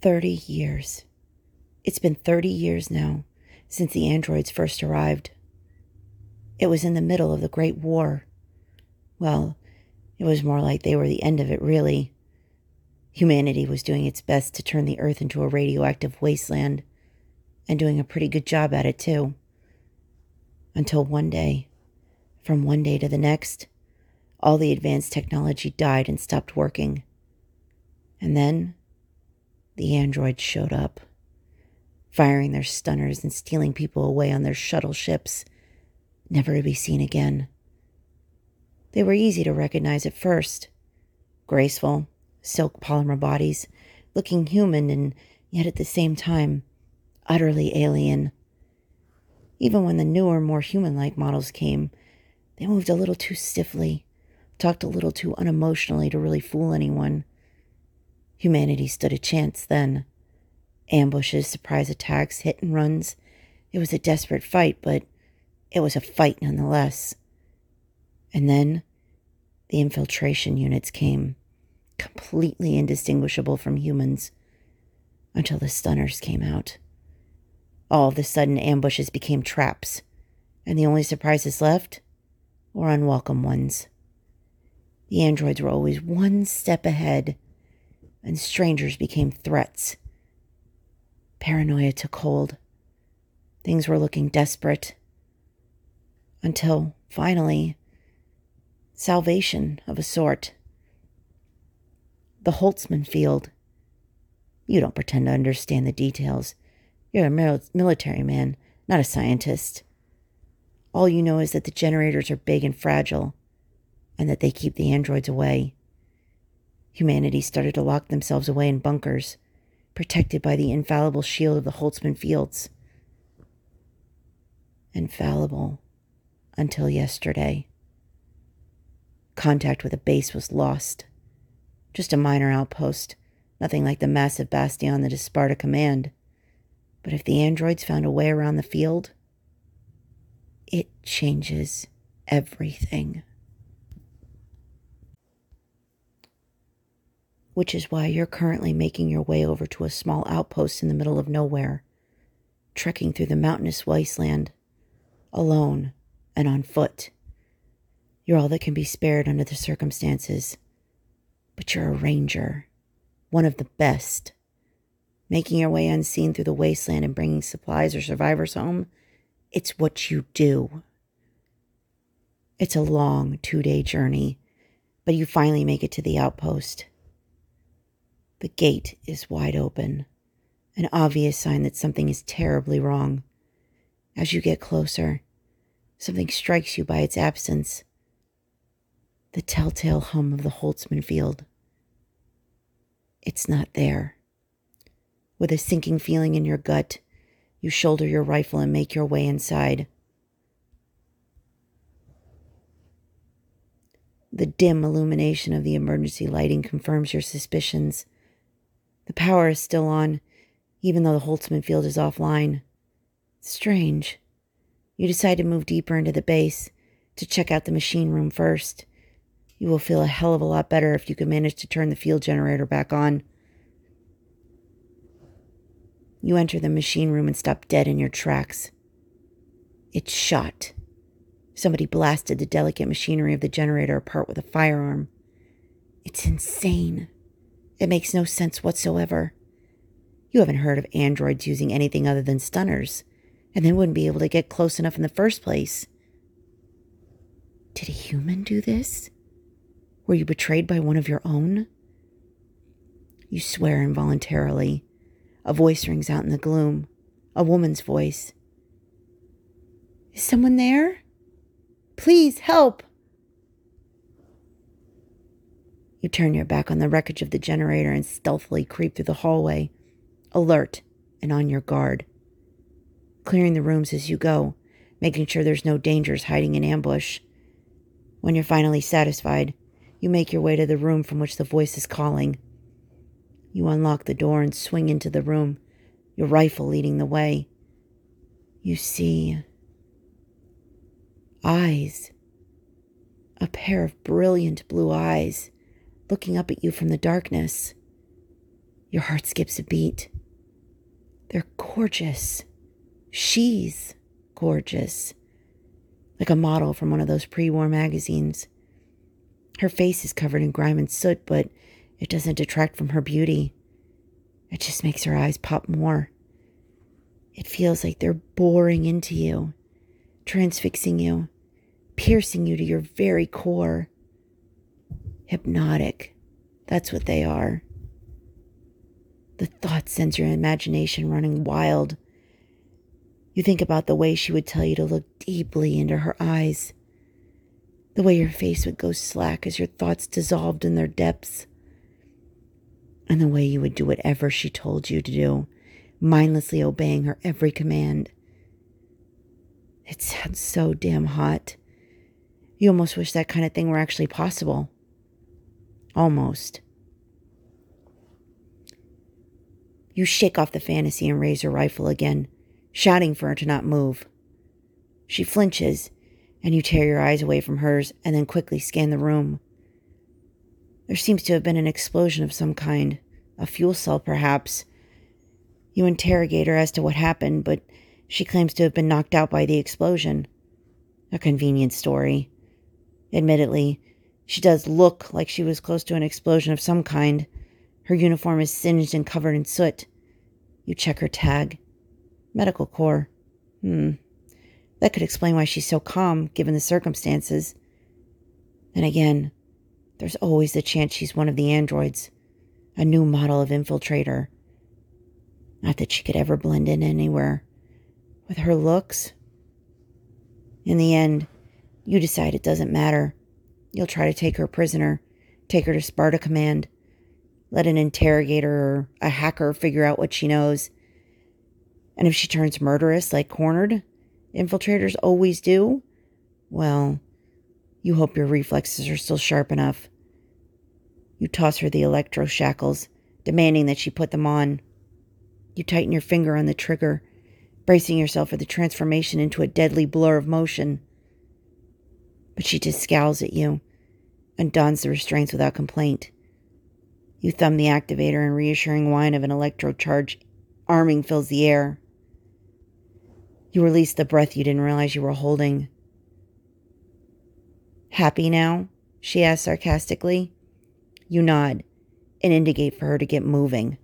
30 years. It's been 30 years now since the androids first arrived. It was in the middle of the Great War. Well, it was more like they were the end of it, really. Humanity was doing its best to turn the Earth into a radioactive wasteland, and doing a pretty good job at it, too. Until one day, from one day to the next, all the advanced technology died and stopped working. And then, the androids showed up, firing their stunners and stealing people away on their shuttle ships, never to be seen again. They were easy to recognize at first. Graceful, silk polymer bodies, looking human and yet at the same time, utterly alien. Even when the newer, more human-like models came, they moved a little too stiffly, talked a little too unemotionally to really fool anyone. Humanity stood a chance then. Ambushes, surprise attacks, hit and runs. It was a desperate fight, but it was a fight nonetheless. And then the infiltration units came, completely indistinguishable from humans, until the stunners came out. All of a sudden, ambushes became traps, and the only surprises left were unwelcome ones. The androids were always one step ahead, and strangers became threats. Paranoia took hold. Things were looking desperate. Until, finally, salvation of a sort. The Holtzman field. You don't pretend to understand the details. You're a military man, not a scientist. All you know is that the generators are big and fragile, and that they keep the androids away. Humanity started to lock themselves away in bunkers, protected by the infallible shield of the Holtzman fields. Infallible until yesterday. Contact with a base was lost. Just a minor outpost, nothing like the massive bastion that is Sparta Command. But if the androids found a way around the field, it changes everything. Which is why you're currently making your way over to a small outpost in the middle of nowhere, trekking through the mountainous wasteland, alone and on foot. You're all that can be spared under the circumstances, but you're a ranger, one of the best. Making your way unseen through the wasteland and bringing supplies or survivors home, it's what you do. It's a long 2-day journey, but you finally make it to the outpost. The gate is wide open, an obvious sign that something is terribly wrong. As you get closer, something strikes you by its absence. The telltale hum of the Holtzman field. It's not there. With a sinking feeling in your gut, you shoulder your rifle and make your way inside. The dim illumination of the emergency lighting confirms your suspicions. The power is still on, even though the Holtzman field is offline. Strange. You decide to move deeper into the base, to check out the machine room first. You will feel a hell of a lot better if you can manage to turn the field generator back on. You enter the machine room and stop dead in your tracks. It's shot. Somebody blasted the delicate machinery of the generator apart with a firearm. It's insane. It makes no sense whatsoever. You haven't heard of androids using anything other than stunners, and they wouldn't be able to get close enough in the first place. Did a human do this? Were you betrayed by one of your own? You swear involuntarily. A voice rings out in the gloom. A woman's voice. Is someone there? Please, help! You turn your back on the wreckage of the generator and stealthily creep through the hallway, alert and on your guard. Clearing the rooms as you go, making sure there's no dangers hiding in ambush. When you're finally satisfied, you make your way to the room from which the voice is calling. You unlock the door and swing into the room, your rifle leading the way. You see eyes. A pair of brilliant blue eyes looking up at you from the darkness. Your heart skips a beat. They're gorgeous. She's gorgeous. Like a model from one of those pre-war magazines. Her face is covered in grime and soot, but it doesn't detract from her beauty. It just makes her eyes pop more. It feels like they're boring into you, transfixing you, piercing you to your very core. Hypnotic. That's what they are. The thought sends your imagination running wild. You think about the way she would tell you to look deeply into her eyes, the way your face would go slack as your thoughts dissolved in their depths, and the way you would do whatever she told you to do, mindlessly obeying her every command. It sounds so damn hot. You almost wish that kind of thing were actually possible. Almost. You shake off the fantasy and raise her rifle again, shouting for her to not move. She flinches, and you tear your eyes away from hers and then quickly scan the room. There seems to have been an explosion of some kind, a fuel cell perhaps. You interrogate her as to what happened, but she claims to have been knocked out by the explosion. A convenient story. Admittedly, she does look like she was close to an explosion of some kind. Her uniform is singed and covered in soot. You check her tag. Medical Corps. That could explain why she's so calm, given the circumstances. And again, there's always the chance she's one of the androids, a new model of infiltrator. Not that she could ever blend in anywhere. With her looks. In the end, you decide it doesn't matter. You'll try to take her prisoner, take her to Sparta Command, let an interrogator or a hacker figure out what she knows. And if she turns murderous like Cornered, infiltrators always do, well, you hope your reflexes are still sharp enough. You toss her the electro shackles, demanding that she put them on. You tighten your finger on the trigger, bracing yourself for the transformation into a deadly blur of motion. But she just scowls at you and dons the restraints without complaint. You thumb the activator and reassuring whine of an electrocharge arming fills the air. You release the breath you didn't realize you were holding. Happy now? She asks sarcastically. You nod and indicate for her to get moving.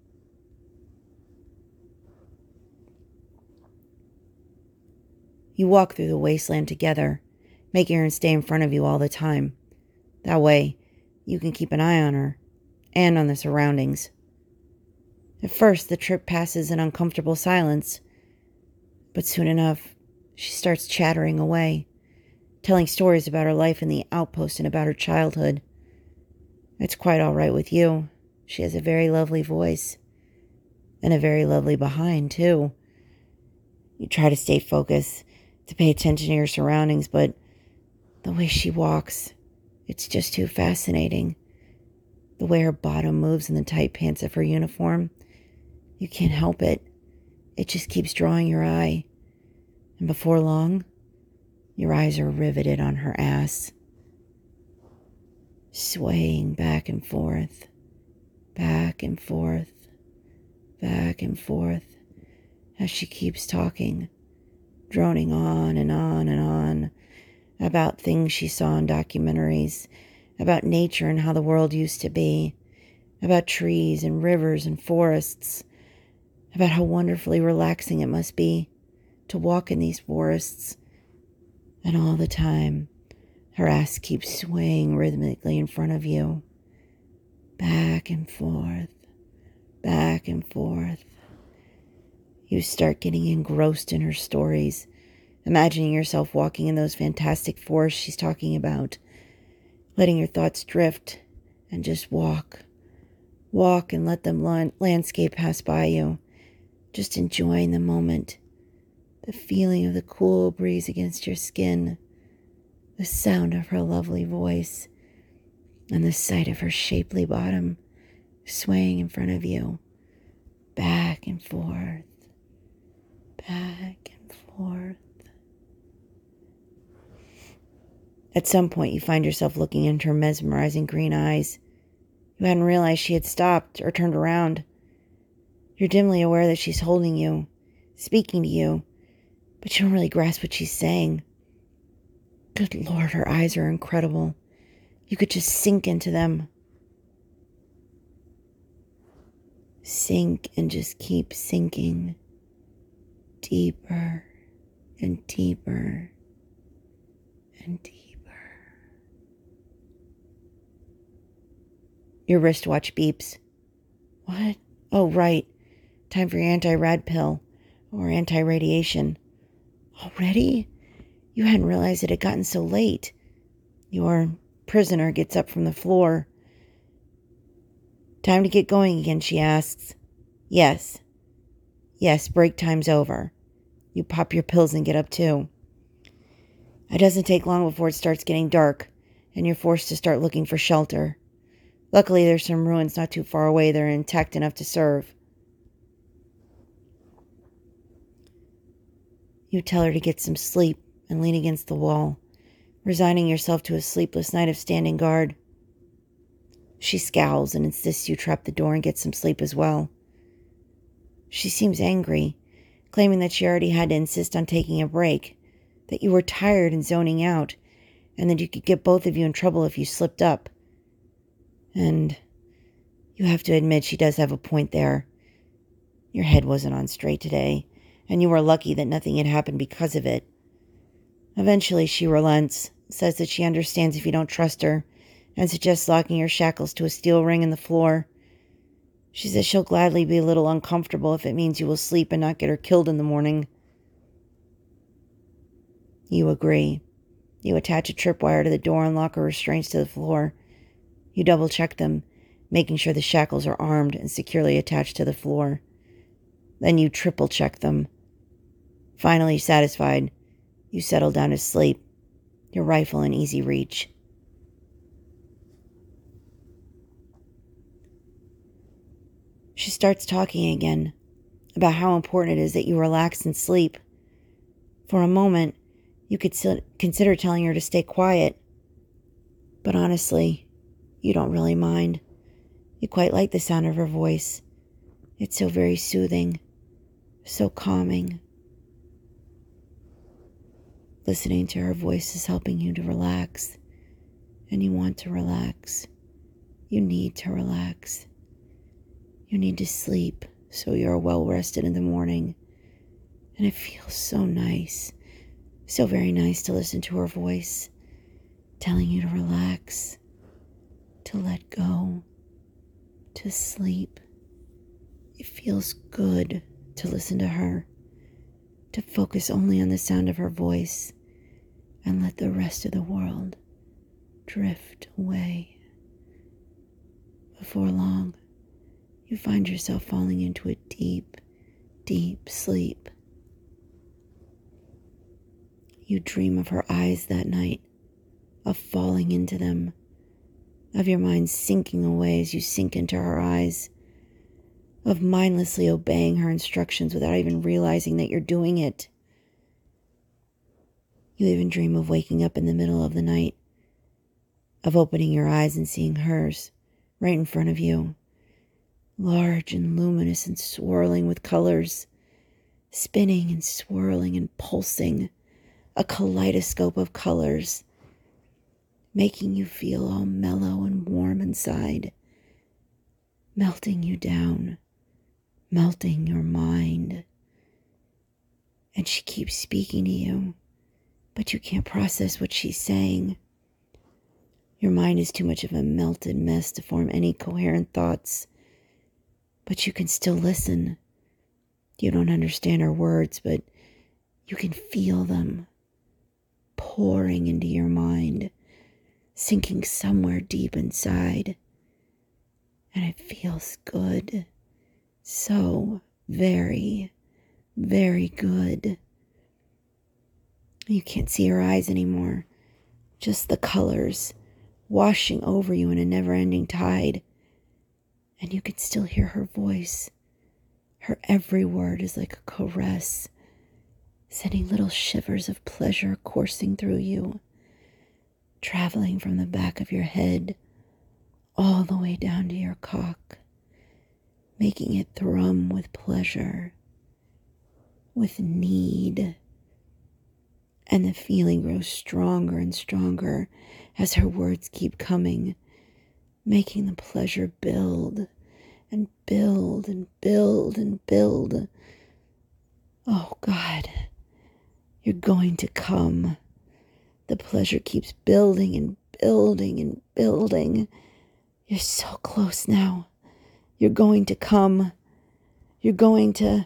You walk through the wasteland together, making her stay in front of you all the time. That way, you can keep an eye on her and on the surroundings. At first, the trip passes in uncomfortable silence, but soon enough, she starts chattering away, telling stories about her life in the outpost and about her childhood. It's quite all right with you. She has a very lovely voice, and a very lovely behind, too. You try to stay focused, to pay attention to your surroundings, but the way she walks, it's just too fascinating. The way her bottom moves in the tight pants of her uniform, you can't help it. It just keeps drawing your eye. And before long, your eyes are riveted on her ass. Swaying back and forth, back and forth, back and forth, as she keeps talking, droning on and on and on about things she saw in documentaries, about nature and how the world used to be, about trees and rivers and forests, about how wonderfully relaxing it must be to walk in these forests. And all the time, her ass keeps swaying rhythmically in front of you, back and forth, back and forth. You start getting engrossed in her stories, imagining yourself walking in those fantastic forests she's talking about, letting your thoughts drift and just walk and let the landscape pass by you, just enjoying the moment, the feeling of the cool breeze against your skin, the sound of her lovely voice, and the sight of her shapely bottom swaying in front of you, back and forth, back and forth. At some point, you find yourself looking into her mesmerizing green eyes. You hadn't realized she had stopped or turned around. You're dimly aware that she's holding you, speaking to you, but you don't really grasp what she's saying. Good Lord, her eyes are incredible. You could just sink into them. Sink and just keep sinking. Deeper and deeper and deeper. Your wristwatch beeps. What? Oh, right. Time for your anti-rad pill or anti-radiation. Already? You hadn't realized it had gotten so late. Your prisoner gets up from the floor. Time to get going again, she asks. Yes. Yes, break time's over. You pop your pills and get up too. It doesn't take long before it starts getting dark, and you're forced to start looking for shelter. Luckily, there's some ruins not too far away that are intact enough to serve. You tell her to get some sleep and lean against the wall, resigning yourself to a sleepless night of standing guard. She scowls and insists you trap the door and get some sleep as well. She seems angry, claiming that she already had to insist on taking a break, that you were tired and zoning out, and that you could get both of you in trouble if you slipped up. And you have to admit she does have a point there. Your head wasn't on straight today, and you were lucky that nothing had happened because of it. Eventually she relents, says that she understands if you don't trust her, and suggests locking your shackles to a steel ring in the floor. She says she'll gladly be a little uncomfortable if it means you will sleep and not get her killed in the morning. You agree. You attach a tripwire to the door and lock her restraints to the floor. You double-check them, making sure the shackles are armed and securely attached to the floor. Then you triple-check them. Finally satisfied, you settle down to sleep, your rifle in easy reach. She starts talking again about how important it is that you relax and sleep. For a moment, you could consider telling her to stay quiet. But honestly, you don't really mind. You quite like the sound of her voice. It's so very soothing, so calming. Listening to her voice is helping you to relax, and you want to relax. You need to relax. You need to sleep so you're well rested in the morning. And it feels so nice, so very nice to listen to her voice, telling you to relax, to let go, to sleep. It feels good to listen to her, to focus only on the sound of her voice and let the rest of the world drift away. Before long, you find yourself falling into a deep, deep sleep. You dream of her eyes that night, of falling into them, of your mind sinking away as you sink into her eyes, of mindlessly obeying her instructions without even realizing that you're doing it. You even dream of waking up in the middle of the night, of opening your eyes and seeing hers right in front of you, large and luminous and swirling with colors, spinning and swirling and pulsing, a kaleidoscope of colors, making you feel all mellow and warm inside, melting you down, melting your mind. And she keeps speaking to you, but you can't process what she's saying. Your mind is too much of a melted mess to form any coherent thoughts, but you can still listen. You don't understand her words, but you can feel them pouring into your mind, sinking somewhere deep inside. And it feels good. So very, very good. You can't see her eyes anymore. Just the colors washing over you in a never-ending tide. And you can still hear her voice. Her every word is like a caress, sending little shivers of pleasure coursing through you, traveling from the back of your head all the way down to your cock, making it thrum with pleasure, with need. And the feeling grows stronger and stronger as her words keep coming, making the pleasure build and build and build and build. Oh God, you're going to come. The pleasure keeps building and building and building. You're so close now. You're going to come. You're going to...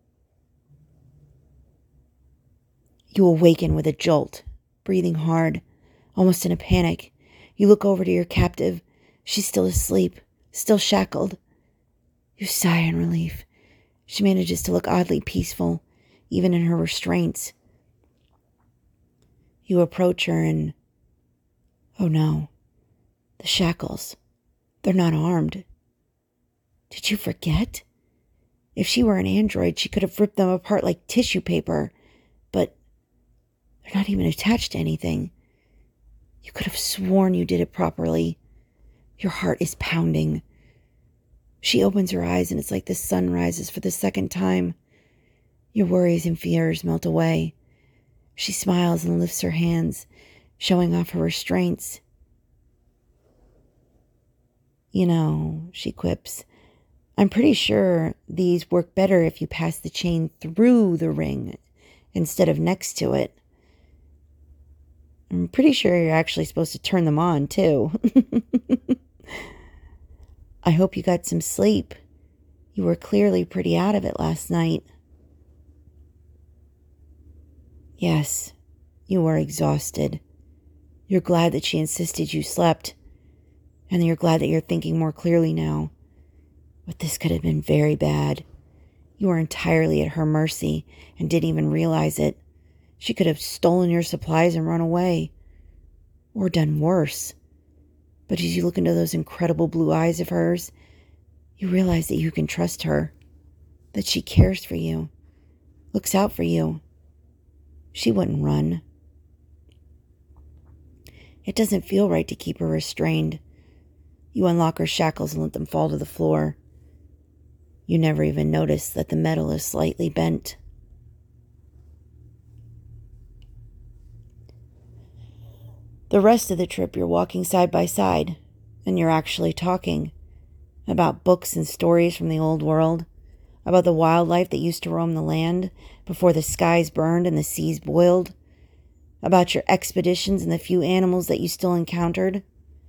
You awaken with a jolt, breathing hard, almost in a panic. You look over to your captive. She's still asleep, still shackled. You sigh in relief. She manages to look oddly peaceful, even in her restraints. You approach her and... Oh no, the shackles. They're not armed. Did you forget? If she were an android, she could have ripped them apart like tissue paper. But they're not even attached to anything. You could have sworn you did it properly. Your heart is pounding. She opens her eyes and it's like the sun rises for the second time. Your worries and fears melt away. She smiles and lifts her hands, showing off her restraints. You know, she quips, I'm pretty sure these work better if you pass the chain through the ring instead of next to it. I'm pretty sure you're actually supposed to turn them on, too. I hope you got some sleep. You were clearly pretty out of it last night. Yes, you were exhausted. You're glad that she insisted you slept, and you're glad that you're thinking more clearly now. But this could have been very bad. You were entirely at her mercy and didn't even realize it. She could have stolen your supplies and run away. Or done worse. But as you look into those incredible blue eyes of hers, you realize that you can trust her. That she cares for you. Looks out for you. She wouldn't run. It doesn't feel right to keep her restrained. You unlock her shackles and let them fall to the floor. You never even notice that the metal is slightly bent. The rest of the trip you're walking side by side, and you're actually talking about books and stories from the old world, about the wildlife that used to roam the land before the skies burned and the seas boiled, about your expeditions and the few animals that you still encountered.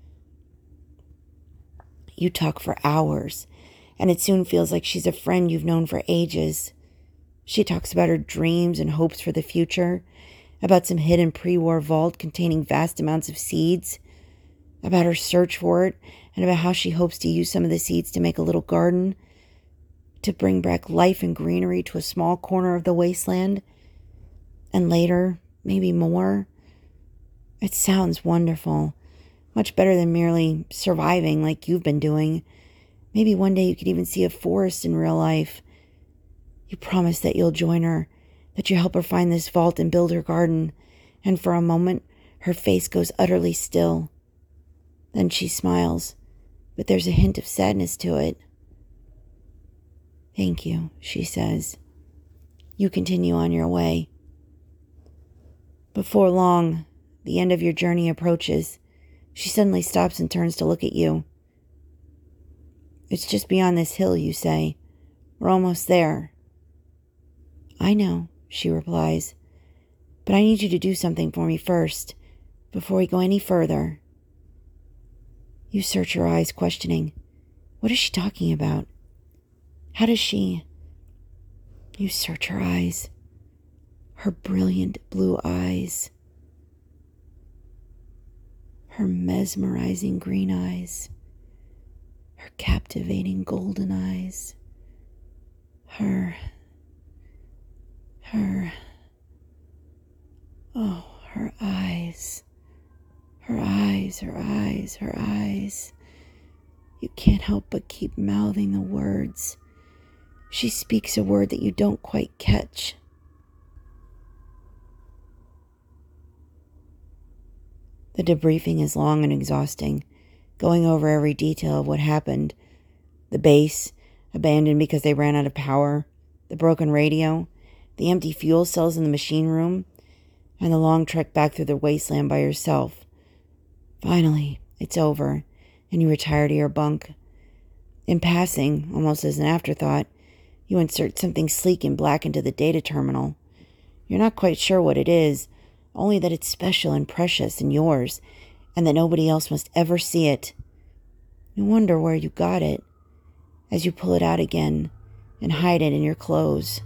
You talk for hours, and it soon feels like she's a friend you've known for ages. She talks about her dreams and hopes for the future, about some hidden pre-war vault containing vast amounts of seeds, about her search for it, and about how she hopes to use some of the seeds to make a little garden, to bring back life and greenery to a small corner of the wasteland, and later, maybe more. It sounds wonderful, much better than merely surviving like you've been doing. Maybe one day you could even see a forest in real life. You promise that you'll join her, that you help her find this vault and build her garden, and for a moment, her face goes utterly still. Then she smiles, but there's a hint of sadness to it. Thank you, she says. You continue on your way. Before long, the end of your journey approaches. She suddenly stops and turns to look at you. It's just beyond this hill, you say. We're almost there. I know, she replies, but I need you to do something for me first, before we go any further. You search her eyes, questioning. What is she talking about? How does she... You search her eyes. Her brilliant blue eyes. Her mesmerizing green eyes. Her captivating golden eyes. Her... Oh, her eyes. Her eyes, her eyes, her eyes. You can't help but keep mouthing the words. She speaks a word that you don't quite catch. The debriefing is long and exhausting, going over every detail of what happened. The base, abandoned because they ran out of power, the broken radio, the empty fuel cells in the machine room, and the long trek back through the wasteland by yourself. Finally, it's over, and you retire to your bunk. In passing, almost as an afterthought, you insert something sleek and black into the data terminal. You're not quite sure what it is, only that it's special and precious and yours, and that nobody else must ever see it. You wonder where you got it, as you pull it out again and hide it in your clothes.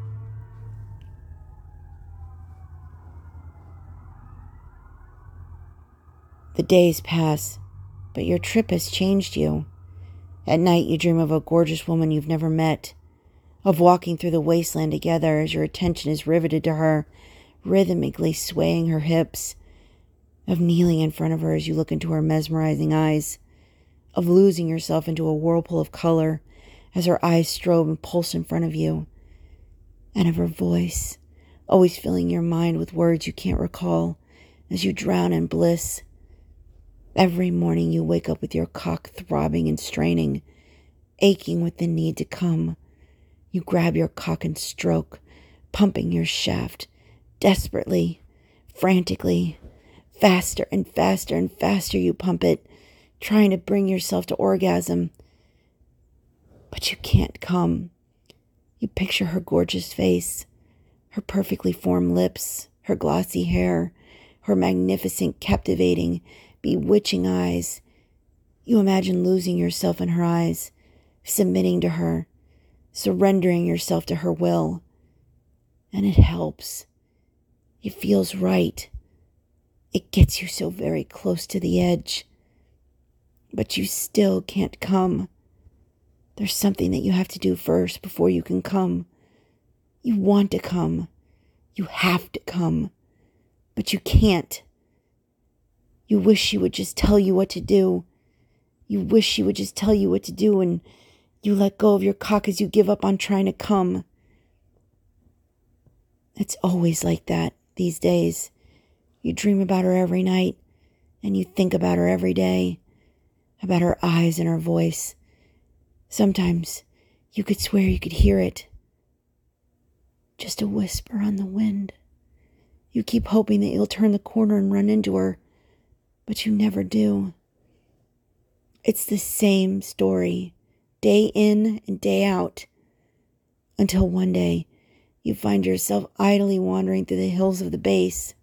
The days pass, but your trip has changed you. At night, you dream of a gorgeous woman you've never met, of walking through the wasteland together as your attention is riveted to her, rhythmically swaying her hips, of kneeling in front of her as you look into her mesmerizing eyes, of losing yourself into a whirlpool of color as her eyes strobe and pulse in front of you, and of her voice, always filling your mind with words you can't recall as you drown in bliss. Every morning you wake up with your cock throbbing and straining, aching with the need to come. You grab your cock and stroke, pumping your shaft, desperately, frantically. Faster and faster and faster you pump it, trying to bring yourself to orgasm. But you can't come. You picture her gorgeous face, her perfectly formed lips, her glossy hair, her magnificent, captivating, bewitching eyes. You imagine losing yourself in her eyes, submitting to her, surrendering yourself to her will. And it helps. It feels right. It gets you so very close to the edge. But you still can't come. There's something that you have to do first before you can come. You want to come. You have to come. But you can't. You wish she would just tell you what to do. You wish she would just tell you what to do, and you let go of your cock as you give up on trying to come. It's always like that these days. You dream about her every night, and you think about her every day, about her eyes and her voice. Sometimes you could swear you could hear it. Just a whisper on the wind. You keep hoping that you'll turn the corner and run into her, but you never do. It's the same story, day in and day out, until one day you find yourself idly wandering through the hills of the base.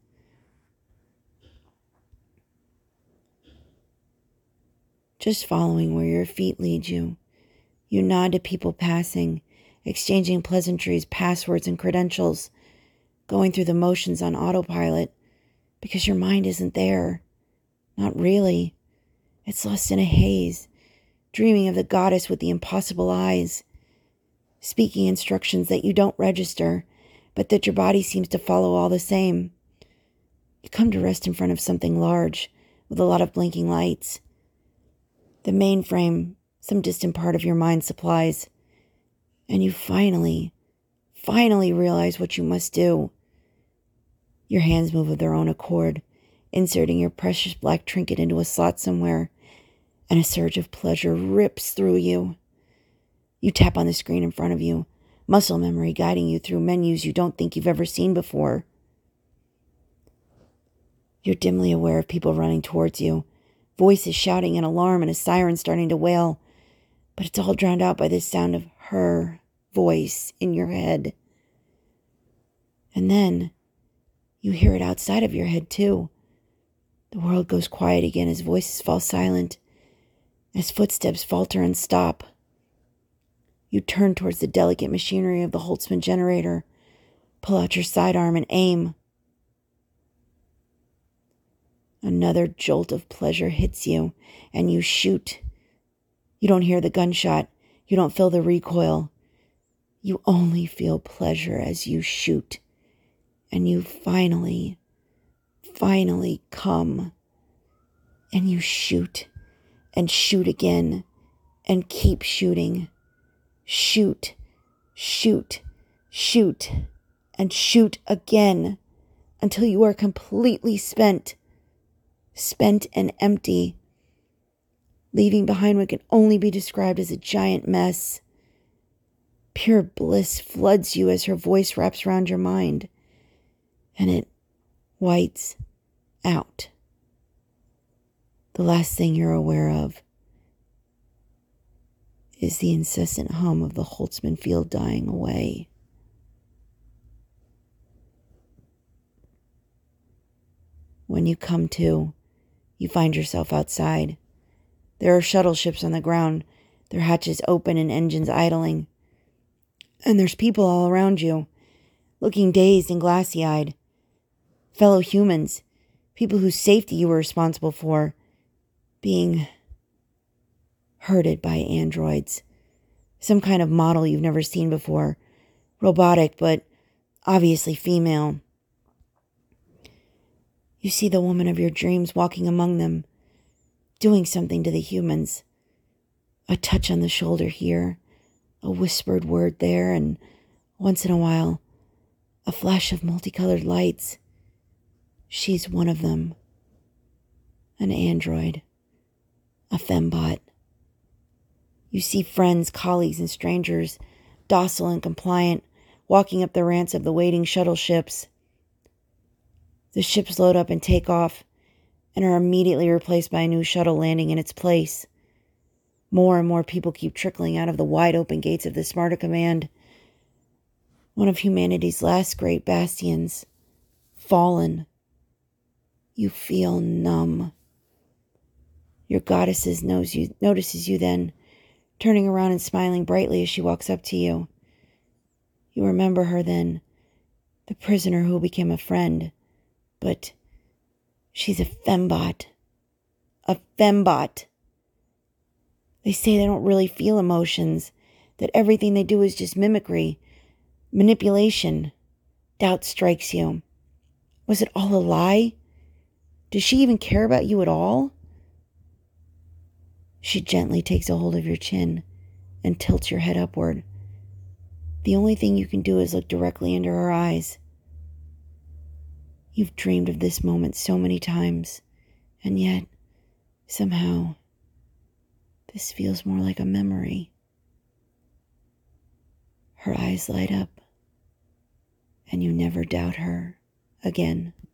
Just following where your feet lead you. You nod to people passing, exchanging pleasantries, passwords, and credentials, going through the motions on autopilot, because your mind isn't there. Not really. It's lost in a haze, dreaming of the goddess with the impossible eyes, speaking instructions that you don't register, but that your body seems to follow all the same. You come to rest in front of something large, with a lot of blinking lights. The mainframe, some distant part of your mind supplies, and you finally realize what you must do. Your hands move of their own accord, inserting your precious black trinket into a slot somewhere, and a surge of pleasure rips through you. You tap on the screen in front of you, muscle memory guiding you through menus you don't think you've ever seen before. You're dimly aware of people running towards you, voices shouting in alarm and a siren starting to wail, but it's all drowned out by the sound of her voice in your head. And then you hear it outside of your head too. The world goes quiet again as voices fall silent, as footsteps falter and stop. You turn towards the delicate machinery of the Holtzman generator, pull out your sidearm and aim. Another jolt of pleasure hits you, and you shoot. You don't hear the gunshot. You don't feel the recoil. You only feel pleasure as you shoot. And you finally come. And you shoot, and shoot again, and keep shooting. Shoot, shoot, shoot, and shoot again until you are completely spent and empty. leaving behind what can only be described as a giant mess. Pure bliss floods you as her voice wraps around your mind, and it whites out. The last thing you're aware of is the incessant hum of the Holtzman field dying away. When you come to, you find yourself outside. There are shuttle ships on the ground, their hatches open and engines idling. And there's people all around you, looking dazed and glassy-eyed. Fellow humans, people whose safety you were responsible for, being herded by androids. Some kind of model you've never seen before. Robotic, but obviously female. You see the woman of your dreams walking among them, doing something to the humans. A touch on the shoulder here, a whispered word there, and once in a while, a flash of multicolored lights. She's one of them. An android. A fembot. You see friends, colleagues, and strangers, docile and compliant, walking up the ramps of the waiting shuttle ships. The ships load up and take off, and are immediately replaced by a new shuttle landing in its place. More and more people keep trickling out of the wide open gates of the Sparta Command. One of humanity's last great bastions. Fallen. You feel numb. Your goddess notices you then, turning around and smiling brightly as she walks up to you. You remember her then, the prisoner who became a friend. But she's a fembot. A fembot. They say they don't really feel emotions, that everything they do is just mimicry, manipulation. Doubt strikes you. Was it all a lie? Does she even care about you at all? She gently takes a hold of your chin and tilts your head upward. The only thing you can do is look directly into her eyes. You've dreamed of this moment so many times, and yet, somehow, this feels more like a memory. Her eyes light up, and you never doubt her again.